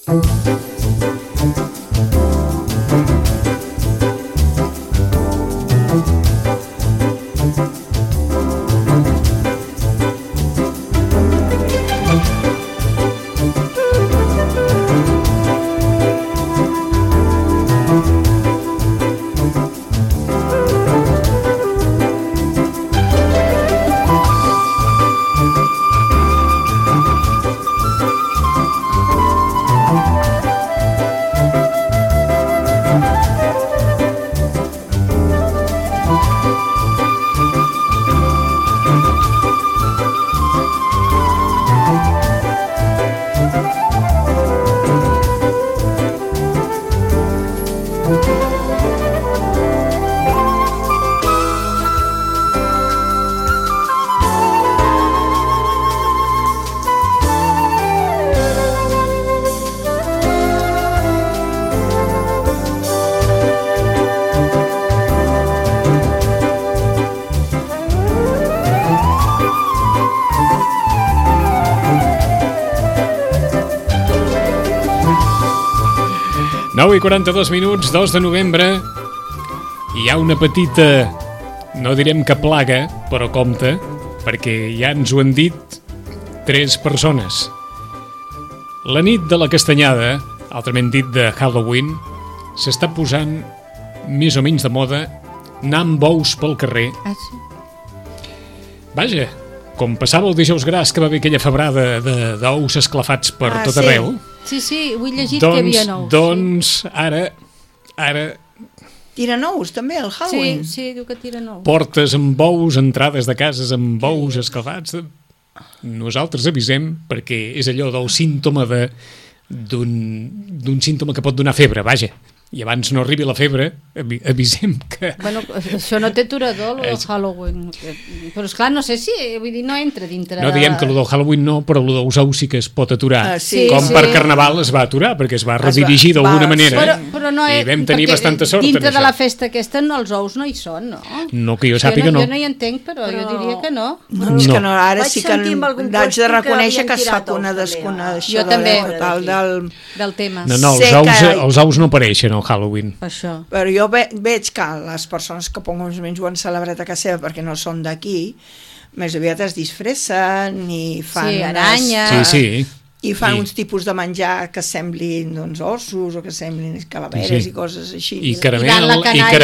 I 42 minuts, 2 de novembre. Hi ha una petita, no direm que plaga, però compte, perquè ja ens ho han dit 3 persones. La nit de la castanyada, altrament dit de Halloween, s'està posant més o menys de moda anar amb bous pel carrer. Ah, sí? Vaja, com passava el dijous gras que va haver aquella febrada d'ous esclafats per tot arreu. Sí, ho he llegit que hi havia nous. Doncs ara... Tiren ous també, el Halloween. Sí, diu que tiren ous. Portes amb ous, entrades de cases amb ous esclafats. Nosaltres avisem perquè és allò del símptoma d'un símptoma que pot donar febre, vaja. I abans no arribi la febre, avisem que... Bueno, això no té aturador, el Halloween. Però esclar, no sé si... Vull dir, no entra dintre... No diem que el del Halloween no, però el dels ous sí que es pot aturar. Per Carnaval es va aturar, perquè es va redirigir d'alguna manera. Però no I vam tenir bastanta sort en dintre això. de la festa aquesta els ous no hi són, no? No que jo sàpiga, no. Jo no hi entenc, però jo diria que no. Doncs que no, ara sí que haig de reconèixer que es fa una desconnexió total del tema. No, els ous no apareixen al Halloween. Això. Però jo veig que les persones que més o menys ho han celebrat a casa seva perquè no són d'aquí, més aviat es disfressen i fan aranyes. I fan uns tipus de menjar que semblin ossos o que semblin calaveres i coses així. I caramels.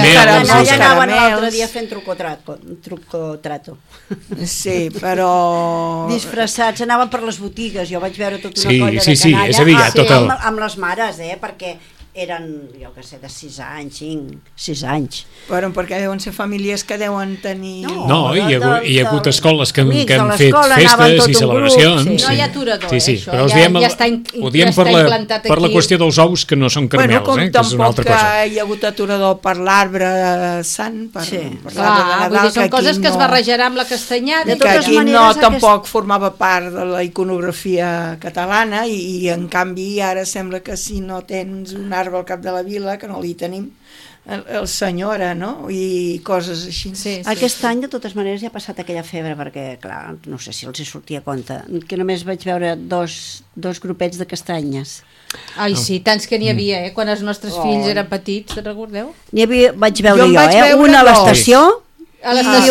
Ja anaven l'altre dia fent truco-trato. Sí, però... disfressats, anaven per les botigues, jo vaig veure tota una colla de canalla. Sí, és a dir, total. Amb les mares, perquè eren, jo què sé, de 6 anys, 6 anys. Però perquè deuen ser famílies que deuen tenir... No, hi ha hagut escoles que han fet festes i celebracions. No hi ha aturador, això. Però ho diem per la qüestió dels ous que no són caramels, que és una altra cosa. Tampoc hi ha hagut aturador per l'arbre sant, per l'arbre de Nadal. Són coses que es barrejaran amb la castanyada. Que aquí tampoc formava part de la iconografia catalana i en canvi ara sembla que si no tens un arbre al cap de la vila, que no li tenim, el senyora, no? I coses així. Aquest any, de totes maneres, ja ha passat aquella febre, perquè, clar, no sé si els hi sortia a compte, que només vaig veure dos grupets de castanyes. Ai, sí, tants que n'hi havia, quan els nostres fills eren petits, te'n recordeu? Vaig veure jo, una a l'estació, a l'estació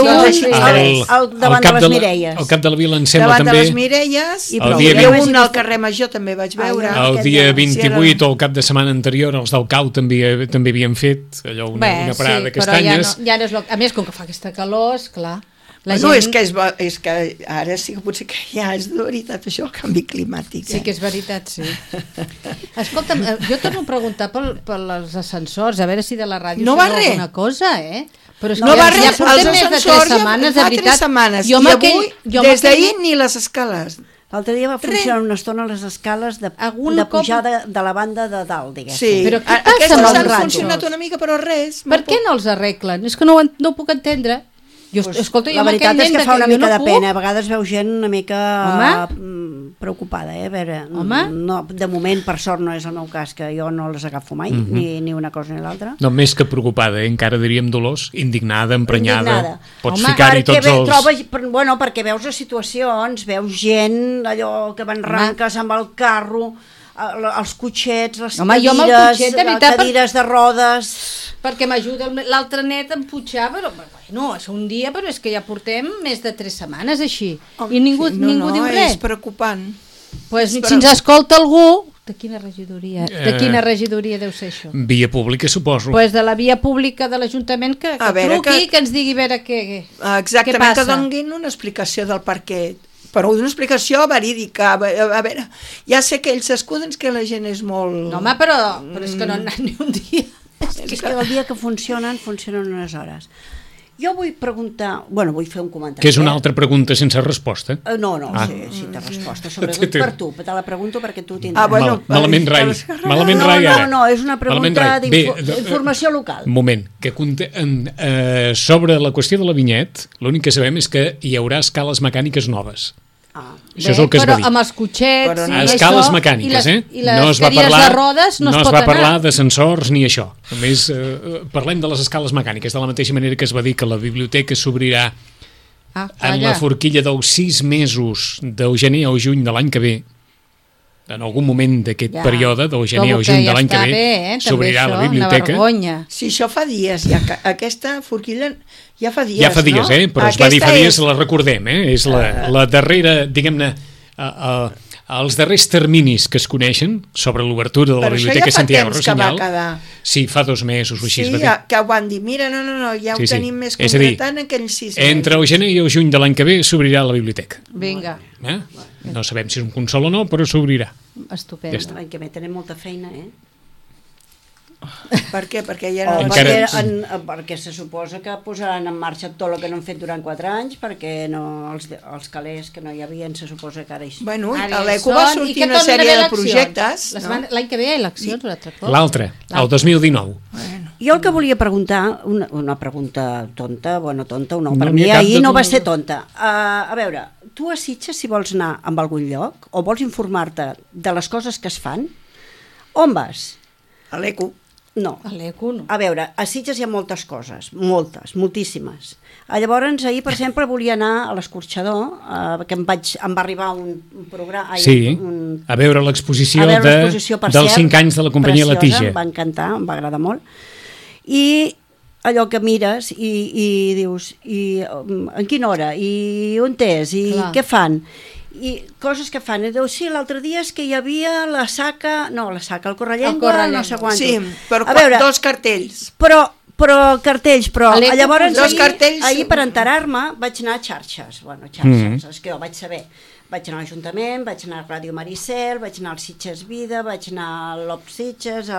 davant de les Mireies. Al cap de la vila, em sembla, també. Davant de les Mireies, i un al carrer Major també vaig veure. El dia 28 o el cap de setmana anterior, els del Cau també havien fet allò, una parada de castanyes. Ja no és a més, com que fa aquesta calor, esclar. No, és que ara sí que potser que ja és de veritat això, el canvi climàtic. Sí que és veritat, sí. Escolta'm, jo torno a preguntar pels ascensors, a veure si de la ràdio sabeu alguna cosa, Però és que ja portem més de 3 setmanes, de veritat. 3 setmanes, i avui, des d'ahir, ni les escales. L'altre dia va funcionar una estona les escales de pujar de la banda de dalt, diguéssim. Sí, però què passa amb els han ràdios? funcionat una mica, però res. Per què no els arreglen? És que no ho puc entendre. Escolta, la veritat és que fa una mica de pena. A vegades veu gent una mica preocupada, a veure, de moment, per sort, no és el meu cas, que jo no les agafo mai, ni una cosa ni l'altra. No, més que preocupada, encara diríem Dolors, indignada, emprenyada. Pots ficar-hi tots els... Perquè veus les situacions, veus gent allò que van ranques amb el carro els cotxets, les cadires de rodes... Perquè m'ajuda, l'altre net em putxava, però bueno, és un dia, però és que ja portem més de 3 setmanes així, i ningú diu res. És preocupant. Pues, si ens escolta algú, de quina regidoria deu ser això? Via pública, suposo. Pues de la via pública de l'Ajuntament, que truqui, que ens digui a veure què passa. Exactament, que donguin una explicació del per què, però una explicació verídica. A veure, ja sé que ells s'escuden que la gent és molt... No, home, però és que no han anat ni un dia. És que el dia que funcionen unes hores. Jo vull preguntar... Bueno, vull fer un comentari. Que és una altra pregunta sense resposta? No, sí té resposta. Sobretot per tu. Te la pregunto perquè tu tindràs. Malament rai ara. No, és una pregunta d'informació local. Un moment. Sobre la qüestió de la vinyet, l'únic que sabem és que hi haurà escales mecàniques noves. Això és el que es va dir. Però amb els cotxets... A escales mecàniques, I les cadires de rodes no es pot anar. No es va parlar d'ascensors ni això. Només parlem de les escales mecàniques, de la mateixa manera que es va dir que la biblioteca s'obrirà en la forquilla dels 6 mesos de gener o juny de l'any que ve. En algun moment d'aquest període, del gener o juny de l'any que ve, s'obrirà la biblioteca. Sí, això fa dies, ja aquesta forquilla ja fa dies, ja fa dies, però es va dir fa dies, la recordem, és la darrera, diguem-ne, els darrers terminis que es coneixen sobre l'obertura de la Biblioteca Santiago Rossinyol. Sí, fa 2 mesos o així es va dir. Sí, que ho van dir, mira, no, ja ho tenim més concretat en aquells 6 mesos. Entre el gener i el juny de l'any que ve s'obrirà la biblioteca. Vinga. No sabem si és un consol o no, però s'obrirà. Estupendo. L'any que ve tenim molta feina, Per què? Perquè se suposa que posaran en marxa tot el que no han fet durant 4 anys, perquè els calés que no hi havia se suposa que ara hi... Bueno, a l'ECO va sortir una sèrie de projectes. L'any que ve hi ha eleccions, un altre cop. L'altre, el 2019. Jo el que volia preguntar, una pregunta tonta, tonta o no, per mi ahir no va ser tonta. A veure, tu a Sitges, si vols anar a algun lloc o vols informar-te de les coses que es fan, on vas? A l'ECO. No. A l'ECO no. A veure, a Sitges hi ha moltes coses, moltíssimes. Llavors, ahir, per exemple, volia anar a l'Escorxador, que em va arribar un programa... Sí, a veure l'exposició dels 5 anys de la companyia La Tija. Em va encantar, em va agradar molt. I allò que mires i dius, en quina hora, i on és, i què fan? I coses que fan, sí, l'altre dia és que hi havia la saca, el Correllengua, no sé quant. Sí, però 2 cartells. Però cartells, llavors ahir per enterar-me vaig anar a xarxes, és que jo vaig saber. Vaig anar a l'Ajuntament, vaig anar a Ràdio Maricel, vaig anar al Sitges Vida, vaig anar a l'Op Sitges,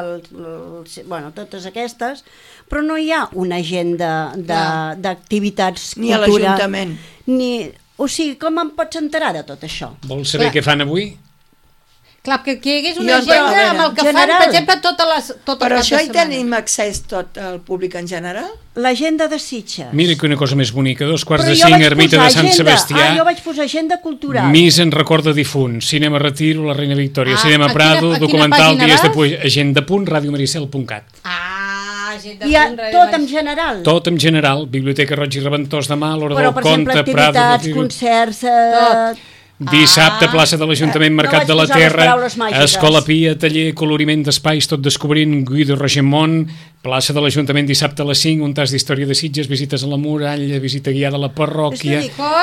totes aquestes, però no hi ha una agenda d'activitats, cultura... Ni a l'Ajuntament. O sigui, com em pots enterar de tot això? Vols saber què fan avui? Clar, que hi hagués una agenda amb el que fan, per exemple, però això hi tenim accés tot al públic en general? L'agenda de Sitges. Mira que una cosa més bonica, 2:45, ermita de Sant Sebastià. Jo vaig posar agenda cultural. Missa en record de difunts, cinema Retiro, la Reina Victòria, cinema Prado, documental, dies de agenda.radiomaricel.cat. Hi ha tot en general. Tot en general, Biblioteca Roig i Reventós demà, l'Hora del Conte, Prado... Però, per exemple, activitats, concerts... Dissabte, plaça de l'Ajuntament, Mercat de la Terra, Escola Pia, taller, coloriment d'espais, tot descobrint, Guido Rogemont, plaça de l'Ajuntament dissabte a les 5, un tas d'història de Sitges, visites a la muralla, visita guiada a la parròquia.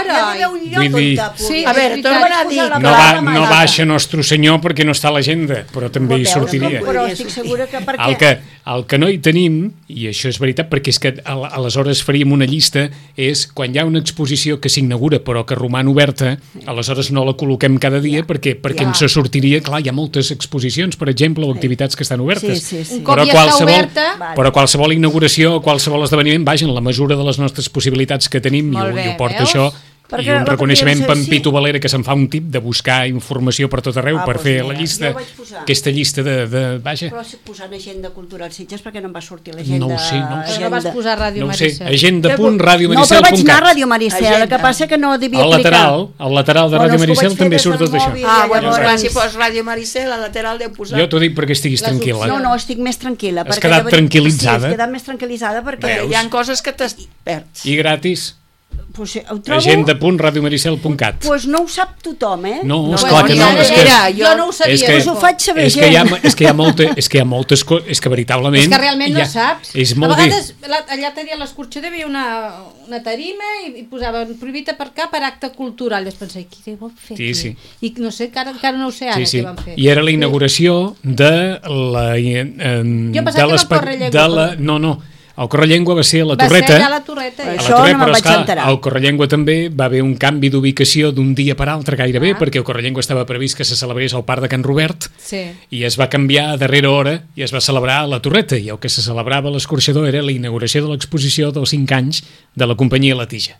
A veure, torna a dir... No baixa Nostre Senyor perquè no està a l'agenda, però també hi sortiria. Però estic segura que perquè... El que no hi tenim, i això és veritat, perquè és que aleshores faríem una llista, és quan hi ha una exposició que s'inaugura però que roman oberta, aleshores no la col·loquem cada dia perquè ens sortiria, clar, hi ha moltes exposicions, per exemple, o activitats que estan obertes. Un cop ja està oberta... Però qualsevol inauguració o qualsevol esdeveniment, vaja, en la mesura de les nostres possibilitats que tenim, i ho porta això... I un reconeixement per Pito Valera, que se'n fa un tip de buscar informació per tot arreu per fer la llista, aquesta llista de vaja. Però posant agenda cultural Sitges perquè no em va sortir l'agenda. No ho sé. Però no vas posar Ràdio Maricel. Agenda.radiomaricel.cat. No, però vaig anar a Ràdio Maricel, el que passa que no devia clicar. Al lateral de Ràdio Maricel també surt tot això. Llavors, si pos Ràdio Maricel, al lateral deu posar... Jo t'ho dic perquè estiguis tranquil·la. No, estic més tranquil·la. Has quedat tranquil·litzada. Sí, he quedat més tranquil·litzada perquè... Hi ha coses que t'es perds. I gratis. agenda.radiomaricel.cat. Doncs no ho sap tothom, No, esclar que no. Jo no ho sabia. Us ho faig saber gent. És que hi ha moltes coses, és que veritablement... És que realment no saps. A vegades, allà tenia l'escorxador, hi havia una tarima i posaven prohibit aparcar per acte cultural. I es pensava, qui ho fer aquí? Sí. I no sé, encara no ho sé ara què van fer. I era la inauguració de la... Jo pensava que era el Correllengua. No. El Correllengua va ser a la Torreta. Va ser a la Torreta. Això no me'n vaig enterar. Al Correllengua també va haver un canvi d'ubicació d'un dia per altre gairebé, perquè el Correllengua estava previst que se celebrés al Parc de Can Robert, i es va canviar a darrera hora i es va celebrar a la Torreta, i el que se celebrava a l'escorxador era la inauguració de l'exposició dels 5 anys de la companyia La Tija.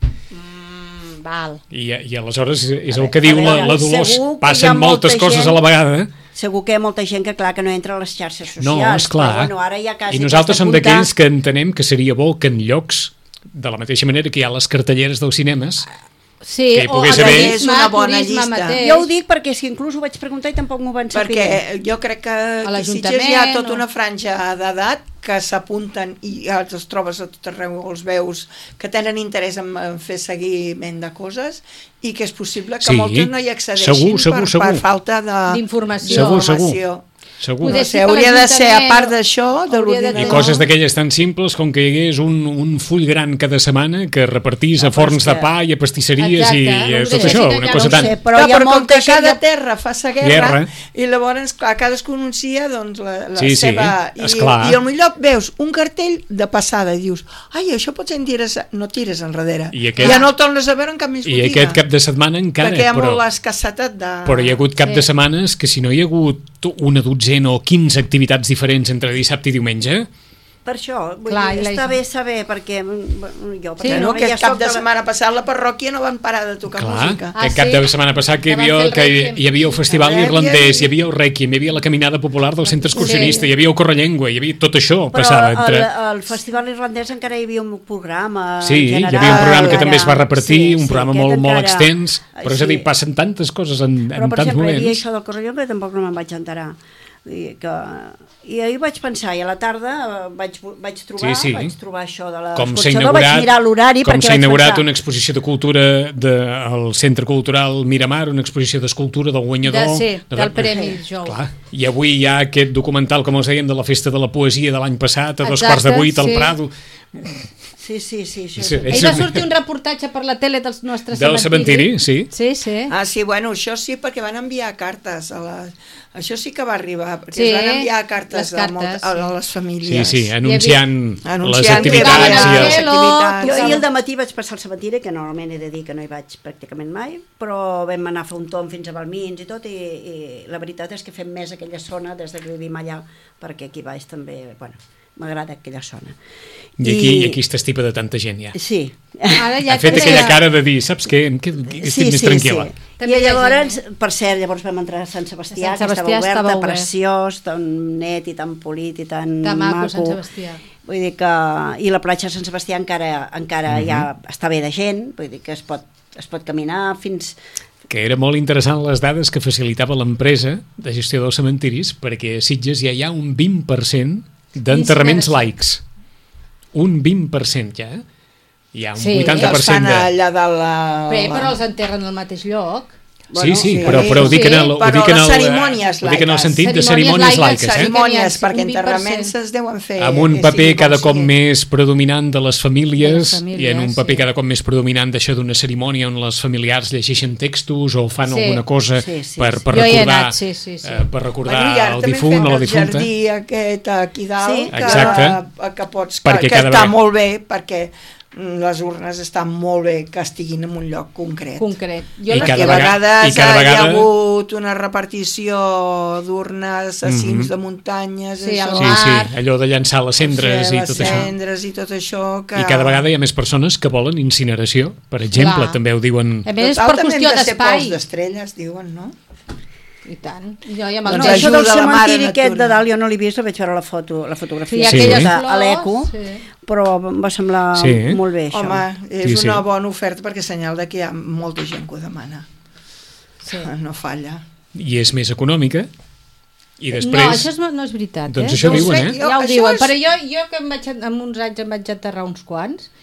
Val. I aleshores és el que diu la Dolors, passen moltes coses a la vegada. Segur que hi ha molta gent que no entra a les xarxes socials. No, esclar. Ara ja I nosaltres som d'aquells que entenem que seria bo que en llocs, de la mateixa manera que hi ha les cartelleres dels cinemes, sí, o és una bona llista. Jo ho dic perquè si inclús ho vaig preguntar i tampoc m'ho van saber. Perquè jo crec que a Sitges hi ha tota una franja d'edat que s'apunten i els trobes a tot arreu, els veus que tenen interès en fer seguiment de coses i que és possible que moltes no hi accedeixin per falta d'informació. Segur. Hauria de ser, a part d'això, de l'ordinador. I coses d'aquelles tan simples com que hi hagués un full gran cada setmana que repartís a forns de pa i a pastisseries i tot això, una cosa tan... Però com que cada terra fa sa guerra i llavors, clar, cadascú anuncia la seva... I al millor veus un cartell de passada i dius, ai, això pot ser interessant, no tires enrere. Ja no el tornes a veure en cap més botiga. I aquest cap de setmana encara... Perquè hi ha molt l'escassetat de... Però hi ha hagut cap de setmanes que si no hi ha hagut una dotzena o 15 activitats diferents entre dissabte i diumenge. Per això, està bé saber, perquè jo... Aquest cap de setmana passat la parròquia no van parar de tocar música. Aquest cap de setmana passat que hi havia el festival irlandès, hi havia el Requiem, hi havia la caminada popular del centre excursionista, hi havia el Correllengua, hi havia tot això passava entre... Però al festival irlandès encara hi havia un programa general. Sí, hi havia un programa que també es va repartir, un programa molt extens, però és a dir, passen tantes coses en tants moments. Però, per exemple, hi havia això del Correllengua tampoc no me'n vaig enterar. I ahir vaig pensar, i a la tarda vaig trobar això de l'escorxador, vaig mirar l'horari com s'ha inaugurat una exposició de cultura al Centre Cultural Miramar, una exposició d'escultura del guanyador del Premi Jou. I avui hi ha aquest documental, com us dèiem, de la Festa de la Poesia de l'any passat a 7:15 al Prado. Sí. Ahir va sortir un reportatge per la tele dels nostres cementiri. Sí, bueno, això sí, perquè van enviar cartes això sí que va arribar, perquè es van enviar cartes a les famílies. Sí, anunciant les activitats. Jo ahir al dematí vaig passar al cementiri, que normalment he de dir que no hi vaig pràcticament mai, però vam anar a fer un tomb fins a Balmins i tot, i la veritat és que fem més aquella zona des que vivim allà, perquè aquí baix també, m'agrada aquella zona. I aquí es t'estipa de tanta gent ja. Sí. Ha fet aquella cara de dir, saps què? Estic més tranquil·la. I llavors, per cert, vam entrar a Sant Sebastià, que estava obert, preciós, tan net i tan polit i tan maco. Sant Sebastià. Vull dir que... I la platja de Sant Sebastià encara ja està bé de gent, vull dir que es pot caminar fins... Que era molt interessant les dades que facilitava l'empresa de gestió dels cementiris, perquè a Sitges ja hi ha un 20% d'enterraments laics. Un 20% ja. Hi ha un 80% de... Sí, estan allà dalt però els enterren al mateix lloc. Sí, però ho dic en el sentit de cerimònies laiques. Cerimònies, perquè enterraments es deuen fer... Amb un paper cada cop més predominant de les famílies i en un paper cada cop més predominant d'això d'una cerimònia on les familiars llegeixen textos o fan alguna cosa per recordar el difunt o la difunta. El jardí aquest aquí dalt, que està molt bé, perquè les urnes estan molt bé que estiguin en un lloc concret. I a vegades hi ha hagut una repartició d'urnes a cims de muntanyes, allò de llançar les cendres i tot això. I cada vegada hi ha més persones que volen incineració, per exemple, també ho diuen. A més, és per qüestió d'espai. D'estrelles, diuen, no? I tant. Això del cementiri aquest de dalt jo no l'he vist, vaig veure la fotografia a l'Eco, però em va semblar molt bé això. Home, és una bona oferta perquè senyal que hi ha molta gent que ho demana. No falla. I és més econòmica. I després... No, això no és veritat. Doncs això diuen, Ja ho diuen, però jo que amb uns anys em vaig enterrar uns quants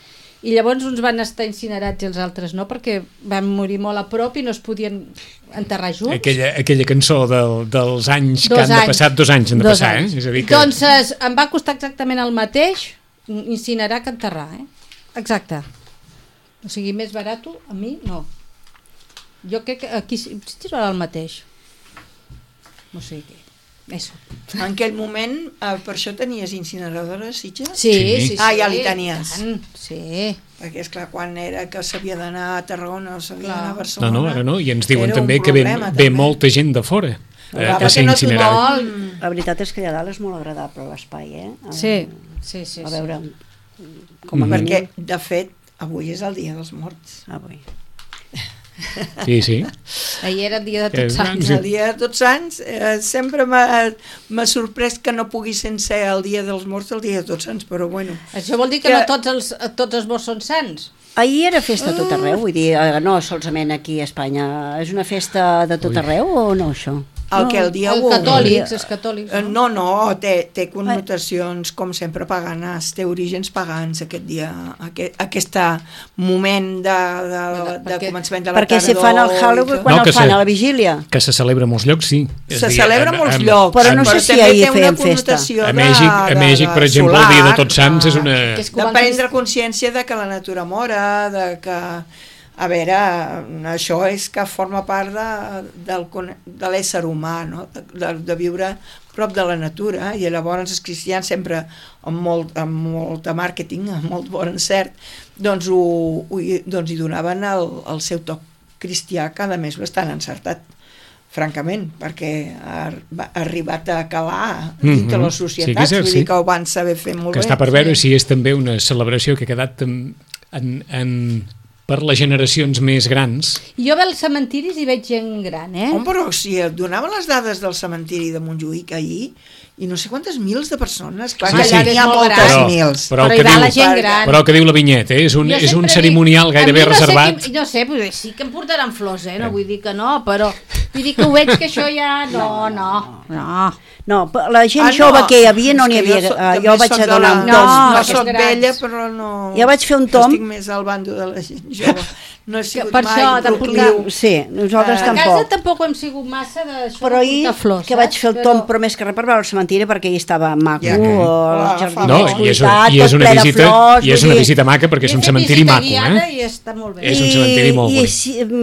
i llavors uns van estar incinerats i els altres no, perquè van morir molt a prop i no es podien enterrar junts. Aquella cançó dels anys que han de passar, 2 anys han de passar, eh? És a dir que... Doncs em va costar exactament el mateix incinerar que enterrar, exacte. O sigui, més barat a mi no. Jo crec que aquí sí serà el mateix. No sé què. Eso. En aquell moment, per això tenies incineradora, Sitges? Sí. Ja li tenies. Sí. Perquè, esclar, quan era que s'havia d'anar a Tarragona o s'havia d'anar a Barcelona... No, ara no, i ens diuen també que ve molta gent de fora a ser incinerada. La veritat és que allà dalt és molt agradable l'espai, Sí. A veure, com a perquè, de fet, avui és el dia dels morts. Avui. Sí. Ahir era el dia de Tots Sants. El dia de Tots Sants sempre m'ha sorprès que no pugui ser el dia dels morts el dia de Tots Sants, però bueno. Això vol dir que no tots els morts són sants? Ahir era festa a tot arreu, vull dir, no solament aquí a Espanya. És una festa de tot arreu o no, això? El dia 1. Els catòlics. No, té connotacions, com sempre, paganes, té orígens pagans aquest dia, aquest moment de començament de la tardor. Perquè si fan el Halloween, quan el fan a la vigília? Que se celebra a molts llocs, sí. Se celebra a molts llocs, però no sé si ahir feien festa. A Mèxic, per exemple, el dia de Tots Sants és una... De prendre consciència de que la natura mora, de que... A veure, això és que forma part de l'ésser humà, no? De viure prop de la natura, i llavors els cristians sempre amb molt màrqueting, amb molt bon encert, doncs hi donaven el seu toc cristià, que a més bastant encertat, francament, perquè ha arribat a calar dintre les societats, vull dir que ho van saber fer molt bé. Que està per veure si és també una celebració que ha quedat per les generacions més grans. Jo ve als cementiris i veig gent gran, Però si et donaven les dades del cementiri de Montjuïc ahir, i no sé quantes mils de persones, clar, que allà n'hi ha moltes mils. Però hi va la gent gran. Però que diu la vinyeta, és un cerimonial gairebé reservat. No sé, sí que em portaran flors, no vull dir que no, però vull dir que ho veig que això ja... No, la gent jove que hi havia no n'hi havia. Jo vaig a donar un tom. No soc vella, però no... Jo vaig fer un tom. Estic més al bando de la gent jove. No he sigut mai procliu. Sí, nosaltres tampoc. A casa tampoc hem sigut massa d'això de portar flors. Que vaig fer el tom, però més que res per veure el cementiri, perquè hi estava maco, el jardí i és una visita maca, perquè és un cementiri maco. I està molt bé. És un cementiri molt bonic.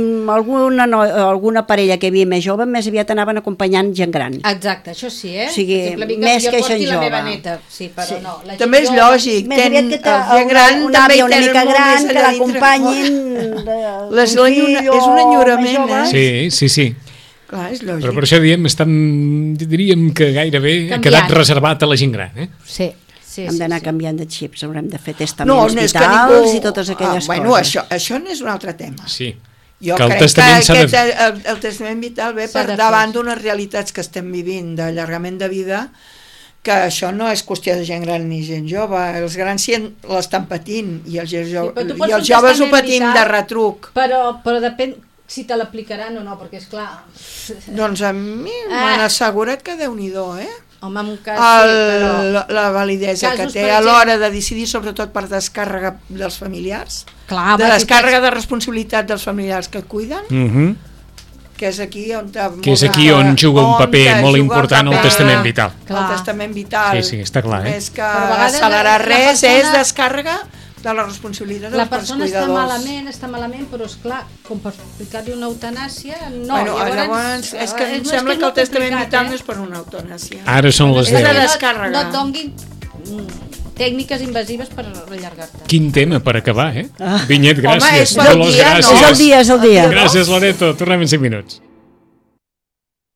I alguna parella que hi havia més jove, més aviat anaven acompanyant gent gran. Exacte, això sí, O sigui, més que gent jove. La meva neta, sí, però no. També és lògic. Més aviat que una àvia una mica gran, que l'acompanyin... És un enyorament, Sí. Clar, és lògic. Però per això diríem que gairebé ha quedat reservat a la gent gran, Sí. Hem d'anar canviant de xips, haurem de fer testaments vitals i totes aquelles coses. Bueno, això n'és un altre tema. Sí. Jo crec que el testament vital ve per davant d'unes realitats que estem vivint d'allargament de vida, que això no és qüestió de gent gran ni gent jove, els grans sí l'estan patint i els joves ho patim de retruc. Però depèn si te l'aplicaran o no, perquè és clar... Doncs a mi m'han assegurat que Déu-n'hi-do, Home, en un cas però... la validesa que té a l'hora de decidir, sobretot per descàrrega dels familiars, de descàrrega de responsabilitat dels familiars que et cuiden, que és aquí on juga un paper molt important el testament vital. El testament vital. Sí, està clar. Més que accelerar res, és descàrrega de la responsabilitat dels cuidadors. La persona està malament, però esclar, com per aplicar-li una eutanàsia, no. Llavors, és que em sembla que el testament vital no és per una eutanàsia. Ara són les 10. No et donguin tècniques invasives per allargar-te. Quin tema per acabar, Vinyet, gràcies. Home, és el dia. És el dia. Gràcies, Loreto. Tornem en 5 minuts.